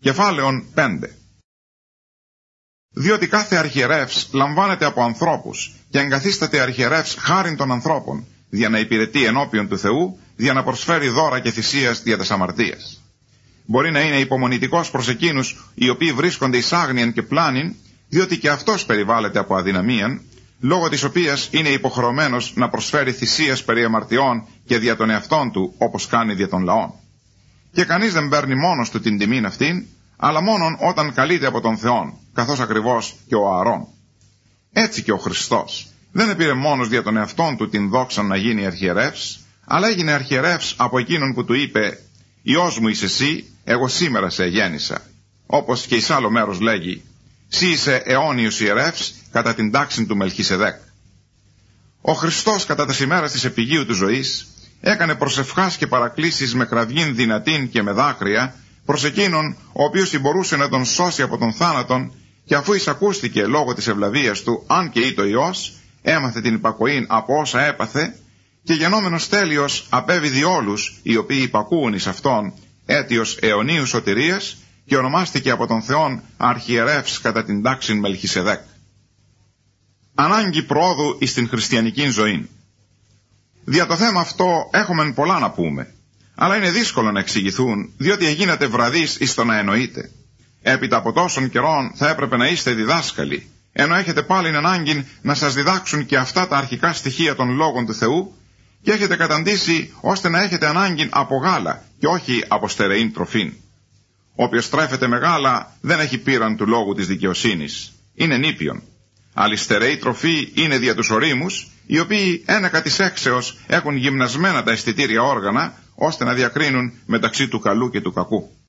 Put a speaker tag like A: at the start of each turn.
A: Κεφάλαιον 5. Διότι κάθε αρχιερεύς λαμβάνεται από ανθρώπους και εγκαθίσταται αρχιερεύς χάριν των ανθρώπων, για να υπηρετεί ενώπιον του Θεού, για να προσφέρει δώρα και θυσίας δια τας αμαρτίας. Μπορεί να είναι υπομονητικός προς εκείνους οι οποίοι βρίσκονται εις άγνοιαν και πλάνην, διότι και αυτός περιβάλλεται από αδυναμίαν, λόγω της οποίας είναι υποχρεωμένος να προσφέρει θυσίας περί αμαρτιών και δια των εαυτών του, όπως κάνει δια των λαών. Και κανείς δεν παίρνει μόνος του την τιμήν αυτήν, αλλά μόνον όταν καλείται από τον Θεόν, καθώς ακριβώς και ο Ααρών. Έτσι και ο Χριστός δεν επήρε μόνος δια των εαυτών του την δόξα να γίνει αρχιερεύς, αλλά έγινε αρχιερεύς από εκείνον που του είπε «Υιός μου είσαι εσύ, εγώ σήμερα σε γέννησα». Όπως και εις άλλο μέρος λέγει «Συ είσαι αιώνιος ιερεύς κατά την τάξη του Μελχισεδέκ». Ο Χριστός κατά τις ημέρες της επιγείου του ζωής έκανε προσευχάς και παρακλήσεις με κραυγήν δυνατήν και με δάκρυα προς εκείνον ο οποίος μπορούσε να τον σώσει από τον θάνατον, και αφού εισακούστηκε λόγω της ευλαβίας του, αν και είτο Υιός, έμαθε την υπακοήν από όσα έπαθε, και γενόμενος τέλειος απέβηδη όλους οι οποίοι υπακούουν εις αυτόν, αίτιος αιωνίου σωτηρίας, και ονομάστηκε από τον Θεόν αρχιερεύς κατά την τάξην Μελχισεδέκ. Ανάγκη προόδου εις την χριστιανική ζωή. Δια το θέμα αυτό έχουμε πολλά να πούμε, αλλά είναι δύσκολο να εξηγηθούν, διότι εγίνατε βραδείς εις το να εννοείτε. Έπειτα από τόσων καιρών θα έπρεπε να είστε διδάσκαλοι, ενώ έχετε πάλι ανάγκη να σας διδάξουν και αυτά τα αρχικά στοιχεία των λόγων του Θεού, και έχετε καταντήσει ώστε να έχετε ανάγκη από γάλα και όχι από στερεήν τροφήν. Όποιος τρέφεται με γάλα δεν έχει πείραν του λόγου της δικαιοσύνης, είναι νήπιον. Άλλη στερεή τροφή είναι δια τους ορίμους, οι οποίοι ένεκα της έξεως έχουν γυμνασμένα τα αισθητήρια όργανα, ώστε να διακρίνουν μεταξύ του καλού και του κακού.